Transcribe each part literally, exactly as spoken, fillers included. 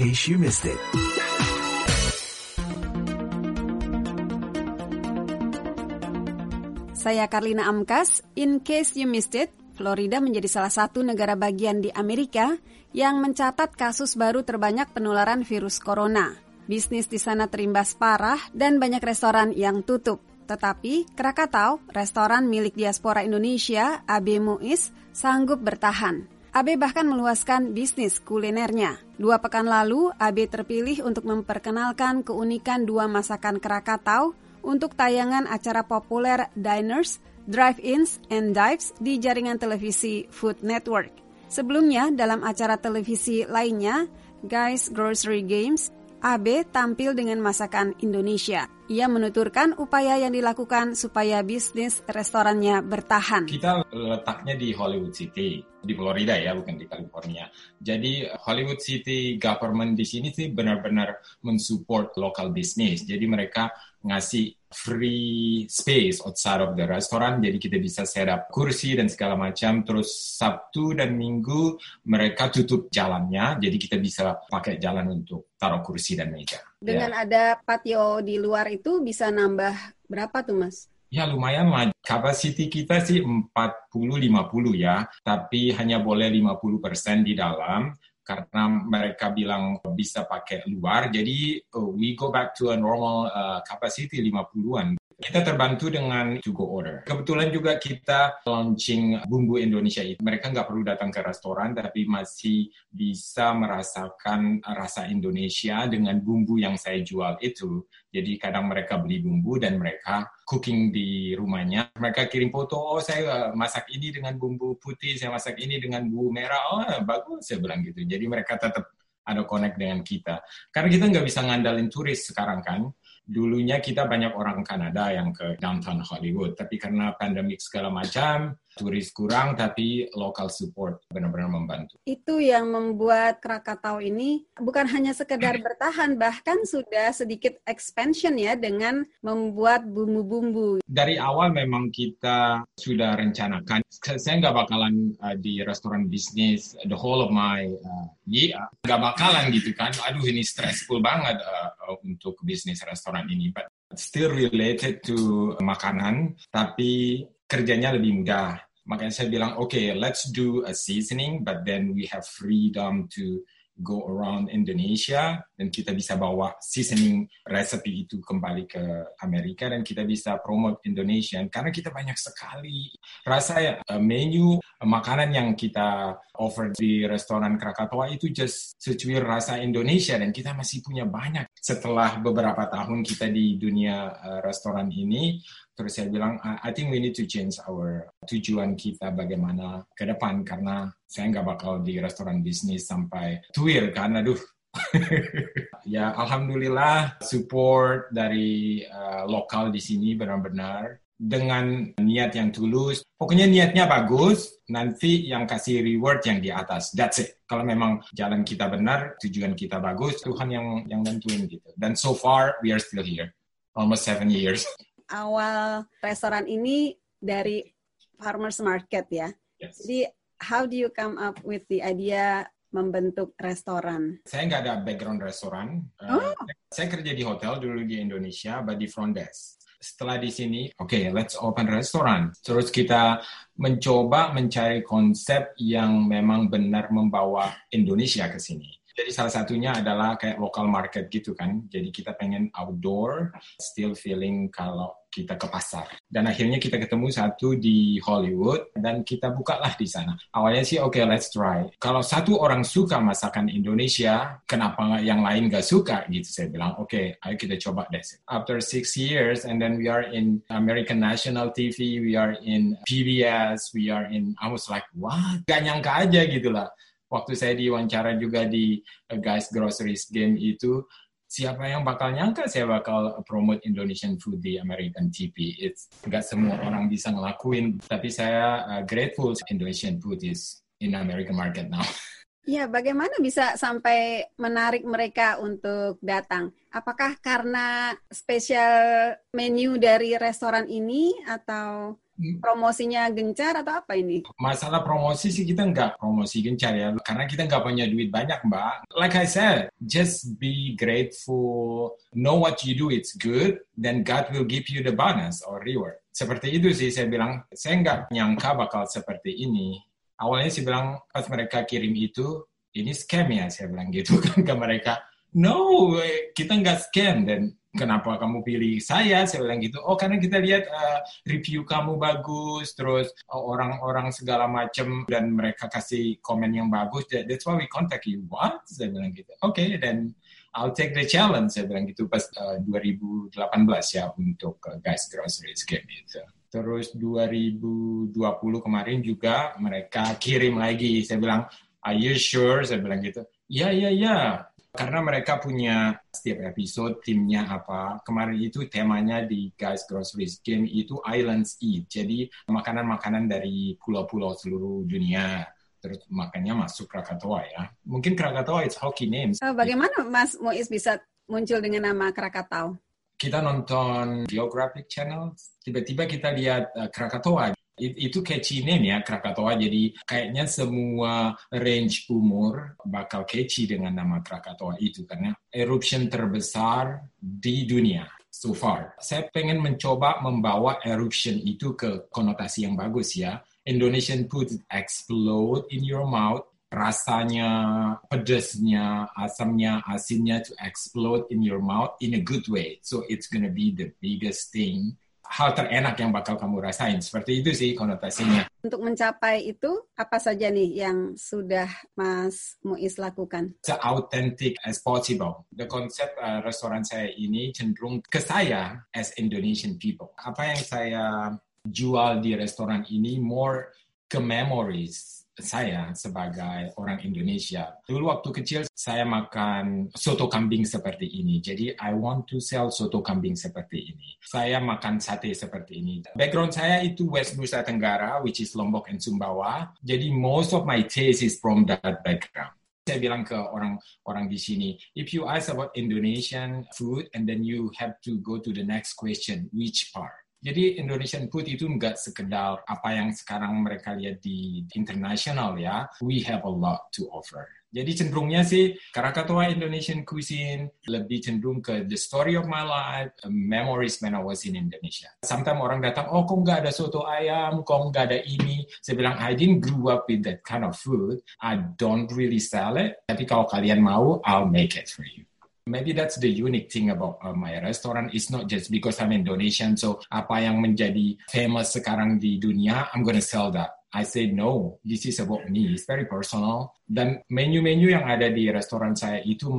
case you missed it. Saya Karlina Amkas. In case you missed it, Florida menjadi salah satu negara bagian di Amerika yang mencatat kasus baru terbanyak penularan virus corona. Bisnis di sana terimbas parah dan banyak restoran yang tutup. Tetapi Krakatau, restoran milik diaspora Indonesia, Abe Muiz, sanggup bertahan. Abe bahkan meluaskan bisnis kulinernya. Dua pekan lalu, Abe terpilih untuk memperkenalkan keunikan dua masakan Krakatau untuk tayangan acara populer Diners, Drive-ins, and Dives di jaringan televisi Food Network. Sebelumnya, dalam acara televisi lainnya, Guys Grocery Games, Abe tampil dengan masakan Indonesia. Ia menuturkan upaya yang dilakukan supaya bisnis restorannya bertahan. Kita letaknya di Hollywood City, di Florida ya, bukan di California. Jadi Hollywood City government di sini sih benar-benar mensupport local business. Jadi mereka ngasih free space outside of the restaurant, jadi kita bisa set up kursi dan segala macam. Terus Sabtu dan Minggu mereka tutup jalannya, jadi kita bisa pakai jalan untuk taruh kursi dan meja. Dengan ya. Ada patio di luar itu bisa nambah berapa tuh, Mas? Ya lumayan lah, kapasiti kita sih empat puluh lima puluh ya, tapi hanya boleh lima puluh persen di dalam. Karena mereka bilang bisa pakai luar, jadi uh, we go back to a normal uh, capacity lima puluhan. Kita terbantu dengan to go order. Kebetulan juga kita launching bumbu Indonesia itu. Mereka nggak perlu datang ke restoran, tapi masih bisa merasakan rasa Indonesia dengan bumbu yang saya jual itu. Jadi kadang mereka beli bumbu dan mereka cooking di rumahnya. Mereka kirim foto, oh saya masak ini dengan bumbu putih, saya masak ini dengan bumbu merah. Oh bagus, saya bilang gitu. Jadi mereka tetap ada connect dengan kita. Karena kita nggak bisa ngandalin turis sekarang kan. Dulunya kita banyak orang Kanada yang ke downtown Hollywood, tapi karena pandemik segala macam, turis kurang, tapi local support benar-benar membantu. Itu yang membuat Krakatau ini bukan hanya sekedar bertahan, bahkan sudah sedikit expansion ya dengan membuat bumbu-bumbu. Dari awal memang kita sudah rencanakan, saya nggak bakalan uh, di restoran bisnis the whole of my uh, year, nggak bakalan gitu kan, aduh ini stressful banget uh, uh, untuk bisnis restoran ini, but still related to makanan, tapi kerjanya lebih mudah. Makanya saya bilang, oke, okay, let's do a seasoning, but then we have freedom to go around Indonesia, dan kita bisa bawa seasoning recipe itu kembali ke Amerika, dan kita bisa promote Indonesian, karena kita banyak sekali rasa uh, menu makanan yang kita offer di restoran Krakatau itu just secuil rasa Indonesia, dan kita masih punya banyak. Setelah beberapa tahun kita di dunia uh, restoran ini, terus saya bilang, I think we need to change our tujuan kita bagaimana ke depan, karena saya nggak bakal di restoran bisnis sampai tuir kan, aduh. Ya, alhamdulillah support dari uh, lokal di sini benar-benar dengan niat yang tulus. Pokoknya niatnya bagus, nanti yang kasih reward yang di atas. That's it. Kalau memang jalan kita benar, tujuan kita bagus, Tuhan yang yang nentuin gitu. Dan so far we are still here, almost seven years. Awal restoran ini dari farmers market ya. Yes. Jadi how do you come up with the idea membentuk restoran? Saya nggak ada background restoran. Oh. Uh, saya kerja di hotel dulu di Indonesia, but di front desk. Setelah di sini, oke, okay, let's open restoran. Terus kita mencoba mencari konsep yang memang benar membawa Indonesia ke sini. Jadi salah satunya adalah kayak local market gitu kan. Jadi kita pengen outdoor, still feeling kalau kita ke pasar. Dan akhirnya kita ketemu satu di Hollywood dan kita bukalah di sana. Awalnya sih oke, okay, let's try. Kalau satu orang suka masakan Indonesia, kenapa yang lain gak suka gitu. Saya bilang oke, okay, ayo kita coba deh. After six years and then we are in American National T V, we are in P B S, we are in, I was like, what? Gak nyangka aja gitu lah. Waktu saya diwawancara juga di uh, Guys Groceries Game itu, siapa yang bakal nyangka saya bakal promote Indonesian food di American T V. It's nggak semua orang bisa ngelakuin, tapi saya uh, grateful Indonesian food is in American market now. Ya, bagaimana bisa sampai menarik mereka untuk datang? Apakah karena spesial menu dari restoran ini atau promosinya gencar atau apa ini? Masalah promosi sih kita nggak promosi gencar ya, karena kita nggak punya duit banyak, Mbak. Like I said, just be grateful, know what you do, it's good, then God will give you the bonus or reward. Seperti itu sih saya bilang, saya nggak nyangka bakal seperti ini. Awalnya saya bilang, pas mereka kirim itu, ini scam ya, saya bilang gitu kan ke mereka. No, kita nggak scam, dan kenapa kamu pilih saya? Saya bilang gitu. Oh, karena kita lihat uh, review kamu bagus, terus uh, orang-orang segala macam, dan mereka kasih komen yang bagus. That's why we contact you. What? Saya bilang gitu. Oke, okay, then I'll take the challenge. Saya bilang gitu pas uh, dua ribu delapan belas ya untuk uh, Guys Grocery Scam itu. Terus dua ribu dua puluh kemarin juga mereka kirim lagi. Saya bilang, are you sure? Saya bilang gitu. Ya, ya, ya. Karena mereka punya setiap episode timnya apa. Kemarin itu temanya di Guys Grocery Scam itu Islands Eat. Jadi makanan-makanan dari pulau-pulau seluruh dunia. Terus makannya masuk Krakatoa ya. Mungkin Krakatoa it's hockey names. Oh, bagaimana Mas Muiz bisa muncul dengan nama Krakatau? Kita nonton Geographic Channel, tiba-tiba kita lihat uh, Krakatoa. Itu catchy name ya, Krakatoa. Jadi kayaknya semua range umur bakal catchy dengan nama Krakatoa itu. Karena eruption terbesar di dunia so far. Saya pengen mencoba membawa eruption itu ke konotasi yang bagus ya. Indonesian food explode in your mouth. Rasanya, pedasnya, asamnya, asinnya to explode in your mouth in a good way. So it's gonna be the biggest thing. Hal terenak yang bakal kamu rasain. Seperti itu sih konotasinya. Untuk mencapai itu, apa saja nih yang sudah Mas Muiz lakukan? Se-authentic as possible. The konsep uh, restoran saya ini cenderung ke saya as Indonesian people. Apa yang saya jual di restoran ini more ke memories saya sebagai orang Indonesia. Dulu waktu kecil saya makan soto kambing seperti ini. Jadi I want to sell soto kambing seperti ini. Saya makan sate seperti ini. Background saya itu West Nusa Tenggara, which is Lombok and Sumbawa. Jadi most of my taste is from that background. Saya bilang ke orang-orang di sini, if you ask about Indonesian food and then you have to go to the next question, which part? Jadi Indonesian food itu nggak sekedar apa yang sekarang mereka lihat di internasional ya. We have a lot to offer. Jadi cenderungnya sih Krakatoa Indonesian cuisine lebih cenderung ke the story of my life, memories when I was in Indonesia. Sometimes orang datang, oh kok nggak ada soto ayam, kok nggak ada ini. Saya bilang, I didn't grow up with that kind of food. I don't really sell it. Tapi kalau kalian mau, I'll make it for you. Maybe that's the unique thing about uh, my restaurant. It's not just because I'm Indonesian, so apa yang menjadi famous sekarang di dunia, I'm gonna sell that. I say no, this is about me. It's very personal. Dan menu-menu yang ada di restoran saya itu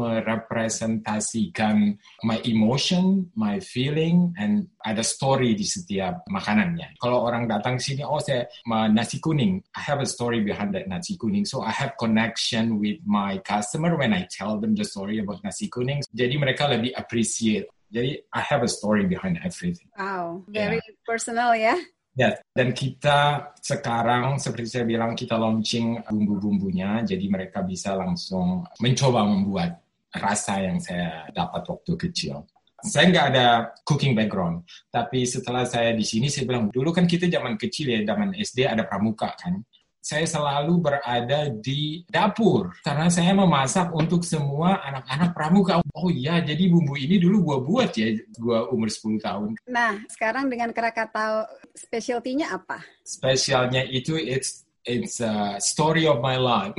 merepresentasikan my emotion, my feeling, and ada story di setiap makanannya. Kalau orang datang sini, oh saya nasi kuning, I have a story behind that nasi kuning. So I have connection with my customer when I tell them the story about nasi kuning. Jadi mereka lebih appreciate. Jadi I have a story behind everything. Wow, very yeah. personal ya. Ya, dan kita sekarang seperti saya bilang kita launching bumbu-bumbunya, jadi mereka bisa langsung mencoba membuat rasa yang saya dapat waktu kecil. Saya nggak ada cooking background, tapi setelah saya di sini saya bilang dulu kan kita zaman kecil ya, zaman S D ada pramuka kan. Saya selalu berada di dapur karena saya memasak untuk semua anak-anak pramuka. Oh iya, jadi bumbu ini dulu gua buat ya, gua umur sepuluh tahun. Nah, sekarang dengan Krakatau, specialty-nya apa? Spesialnya itu it's it's a story of my life.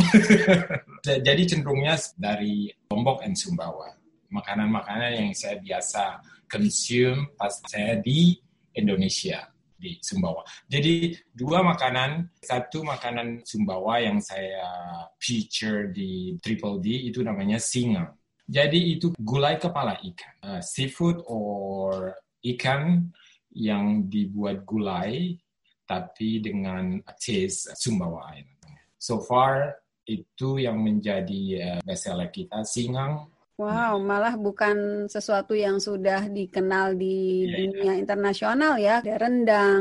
Jadi cenderungnya dari Lombok and Sumbawa. Makanan-makanan yang saya biasa consume pas saya di Indonesia. Di Sumbawa. Jadi dua makanan, satu makanan Sumbawa yang saya feature di Triple D itu namanya singang. Jadi itu gulai kepala ikan, uh, seafood or ikan yang dibuat gulai tapi dengan taste Sumbawa. So far itu yang menjadi uh, best seller kita, singang. Wow, malah bukan sesuatu yang sudah dikenal di yeah, dunia yeah. internasional ya. Ada rendang,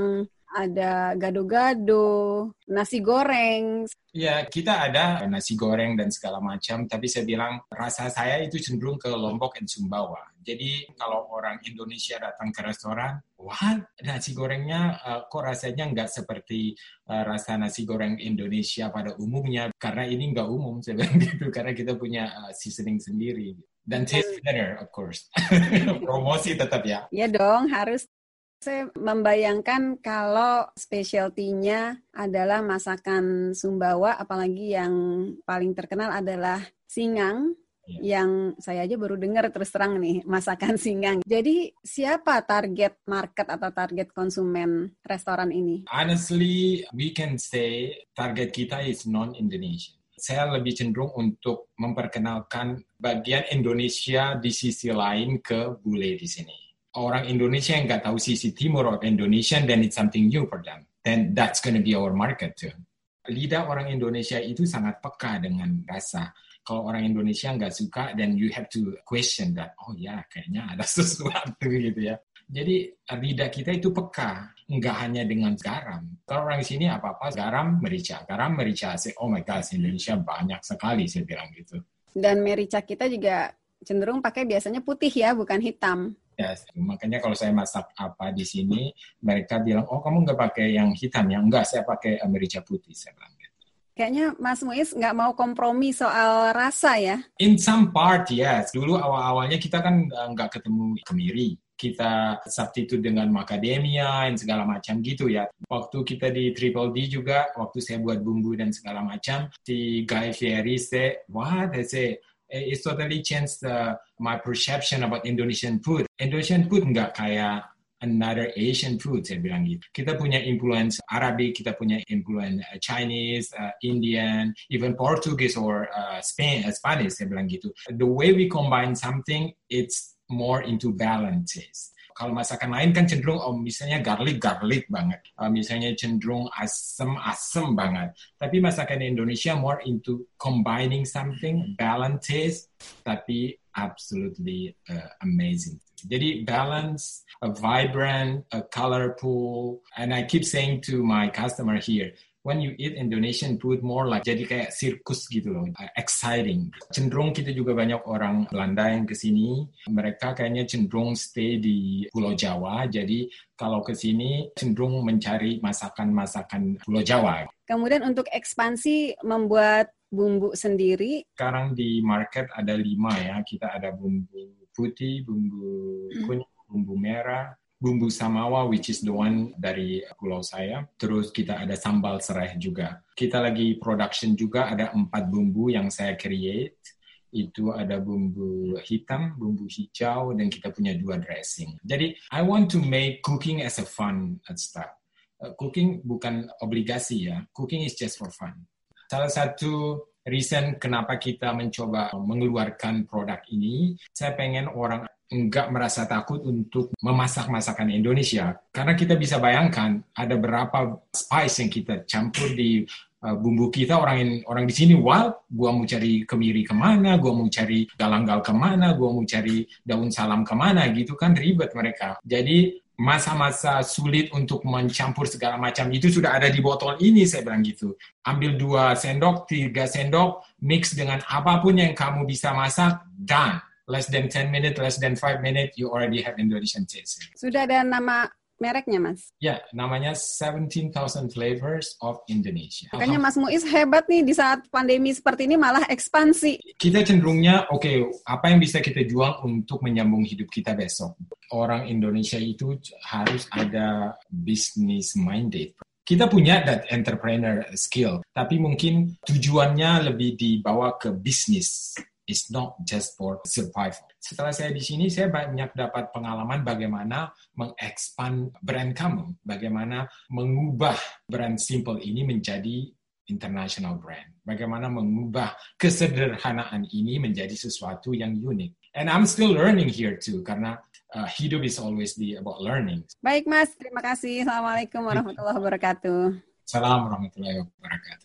ada gado-gado, nasi goreng. Ya, kita ada nasi goreng dan segala macam, tapi saya bilang rasa saya itu cenderung ke Lombok dan Sumbawa. Jadi kalau orang Indonesia datang ke restoran, wah nasi gorengnya uh, kok rasanya nggak seperti uh, rasa nasi goreng Indonesia pada umumnya, karena ini nggak umum, saya bilang gitu, karena kita punya uh, seasoning sendiri. Dan taste better, of course. Promosi tetap ya. Iya dong, harus. Saya membayangkan kalau specialty-nya adalah masakan Sumbawa, apalagi yang paling terkenal adalah singgang, yeah. Yang saya aja baru dengar terus terang nih, masakan singgang. Jadi siapa target market atau target konsumen restoran ini? Honestly, we can say target kita is non-Indonesian. Saya lebih cenderung untuk memperkenalkan bagian Indonesia di sisi lain ke bule di sini. Orang Indonesia yang nggak tahu sisi timur of Indonesia, then it's something new for them. Then that's going to be our market too. Lidah orang Indonesia itu sangat peka dengan rasa. Kalau orang Indonesia nggak suka, then you have to question that. Oh ya, kayaknya ada sesuatu gitu ya. Jadi lidah kita itu peka, nggak hanya dengan garam. Kalau orang sini apa-apa, garam, merica. Garam, merica. Say, oh my gosh, Indonesia banyak sekali, saya bilang gitu. Dan merica kita juga cenderung pakai biasanya putih ya, bukan hitam. Ya, makanya kalau saya masak apa di sini, mereka bilang, oh kamu nggak pakai yang hitam ya? Enggak, saya pakai merica putih, saya bilang gitu. Kayaknya Mas Muiz nggak mau kompromi soal rasa ya? In some part, yes. Dulu awal-awalnya kita kan nggak ketemu kemiri. Kita substitute dengan macadamia dan segala macam gitu ya. Waktu kita di Triple D juga, waktu saya buat bumbu dan segala macam, si Guy Fieri say, what? I say, it's totally changed uh, my perception about Indonesian food. Indonesian food nggak kayak another Asian food, saya bilang gitu. Kita punya influence Arabic, kita punya influence uh, Chinese, uh, Indian, even Portuguese or uh, Spain, uh, Spanish, saya bilang gitu. The way we combine something, it's more into balances. Kalau masakan lain kan cenderung, oh misalnya garlic-garlic banget. Uh, misalnya cenderung asem-asem banget. Tapi masakan Indonesia more into combining something, balances, tapi absolutely uh, amazing. Jadi balance, a vibrant, a colorful, and I keep saying to my customer here, when you eat Indonesian food more like jadi kayak sirkus gitu loh, uh, exciting. Cenderung kita juga banyak orang Belanda yang kesini, mereka kayaknya cenderung stay di Pulau Jawa, jadi kalau kesini cenderung mencari masakan-masakan Pulau Jawa. Kemudian untuk ekspansi membuat bumbu sendiri. Sekarang di market ada lima ya, kita ada bumbu putih, bumbu kuning, bumbu merah, bumbu samawa, which is the one dari pulau saya. Terus kita ada sambal serai juga. Kita lagi production juga, ada empat bumbu yang saya create. Itu ada bumbu hitam, bumbu hijau, dan kita punya dua dressing. Jadi, I want to make cooking as a fun stuff. Uh, cooking bukan obligasi ya. Cooking is just for fun. Salah satu reason kenapa kita mencoba mengeluarkan produk ini, saya pengen orang enggak merasa takut untuk memasak masakan Indonesia. Karena kita bisa bayangkan ada berapa spice yang kita campur di uh, bumbu kita. Orang orang di sini, wah, gua mau cari kemiri kemana, gua mau cari galanggal kemana, gua mau cari daun salam kemana, gitu kan ribet mereka. Jadi masa-masa sulit untuk mencampur segala macam itu sudah ada di botol ini, saya bilang gitu. Ambil dua sendok, tiga sendok, mix dengan apapun yang kamu bisa masak, done. Less than ten minutes, less than five minutes, you already have Indonesian taste. Sudah ada nama mereknya, Mas? Ya, namanya seventeen thousand Flavors of Indonesia. Makanya Mas Muiz hebat nih, di saat pandemi seperti ini malah ekspansi. Kita cenderungnya, oke, okay, apa yang bisa kita jual untuk menyambung hidup kita besok? Orang Indonesia itu harus ada business minded. Kita punya that entrepreneur skill, tapi mungkin tujuannya lebih dibawa ke bisnis. It's not just for survival. Setelah saya di sini, saya banyak dapat pengalaman bagaimana mengekspand brand kamu, bagaimana mengubah brand simple ini menjadi international brand, bagaimana mengubah kesederhanaan ini menjadi sesuatu yang unik. And I'm still learning here too, karena uh, hidup is always be about learning. Baik, Mas. Terima kasih. Assalamualaikum warahmatullahi wabarakatuh. Assalamualaikum warahmatullahi wabarakatuh.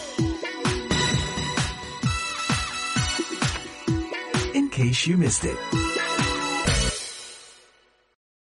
In case you missed it.